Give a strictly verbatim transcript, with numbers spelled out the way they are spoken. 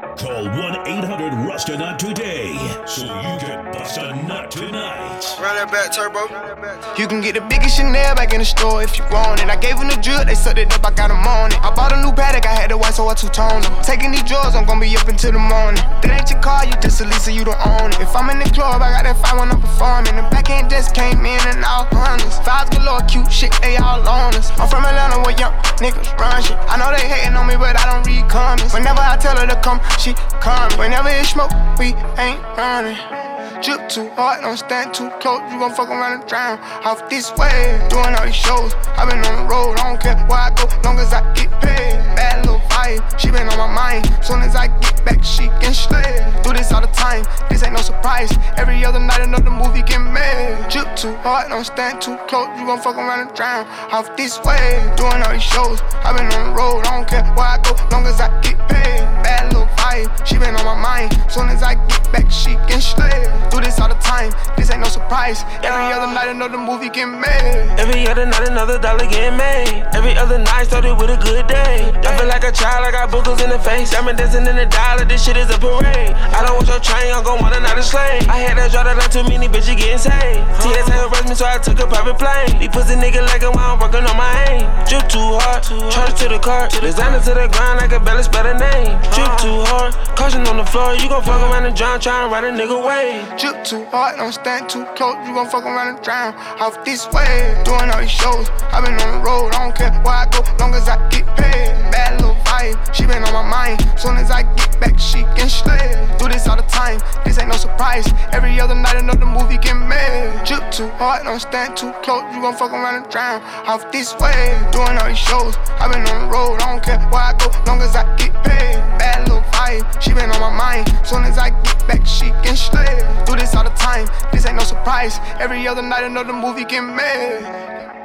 Call one eight hundred rust a nut today so you can bust a nut tonight. Run that back, Turbo. You can get the biggest Chanel back in the store if you want it. I gave them the drip, they sucked it up, I got them on it. I bought a new Patek, I had the white, so I two-toned them. Taking these drugs, I'm gonna be up until the morning. That ain't your car, you just a Lisa, you don't own it. If I'm in the club, I got that five when I'm performing. The backhand just came in and all hundreds. Fives galore, cute shit, they all on us. I'm from Atlanta where young niggas run shit. I know they hating on me, but I don't read comments. Whenever I tell her to come, she coming. Whenever it's smoke, we ain't running. Drip too hard, don't stand too close. You gon' fuck around and drown off this way. Doing all these shows, I been on the road. I don't care where I go, long as I get paid. Bad little vibe, she been on my mind. Soon as I get back, she can slay. Do this all the time, this ain't no surprise. Every other night another movie get made. Drip too hard, don't stand too close. You gon' fuck around and drown off this way. Doing all these shows, I been on the road. I don't care where I go, long as I get paid. Bad little vibe, she been on my mind. Soon as I get back, she can slay. Do this all the time, this ain't no surprise. Every other night another movie get made. Every other night another dollar get made. Every other night started with a good day. I feel like a child, I got boogers in the face. I'm dancing in the dollar, this shit is a parade. I don't want your train, I'm gon' want another slave. I had that draw that not too many bitches getting saved. T S A arrest me, so I took a private plane. These pussy niggas like it while I'm working on my aim. Drip too hard, charge to the car. Designer to the ground, I can barely spell the name. Drip too hard, caution on the floor. You gon' fuck around and drown, tryna ride a nigga wave. Drip too hard, don't stand too close. You gon' fuck around and drown off this way. Doing all these shows, I been on the road. I don't care where I go, long as I get paid. Bad little vibe, she been on my mind. Soon as I get back, she can slay. Do this all the time, this ain't no surprise. Every other night another movie get made. Drip too hard, don't stand too close. You gon' fuck around and drown off this way. Doing all these shows, I been on the road. I don't care where I go, long as I get paid. Bad little vibe, she been on my mind. Soon as I get back, she can slay. Do this all the time, this ain't no surprise. Every other night another movie get made.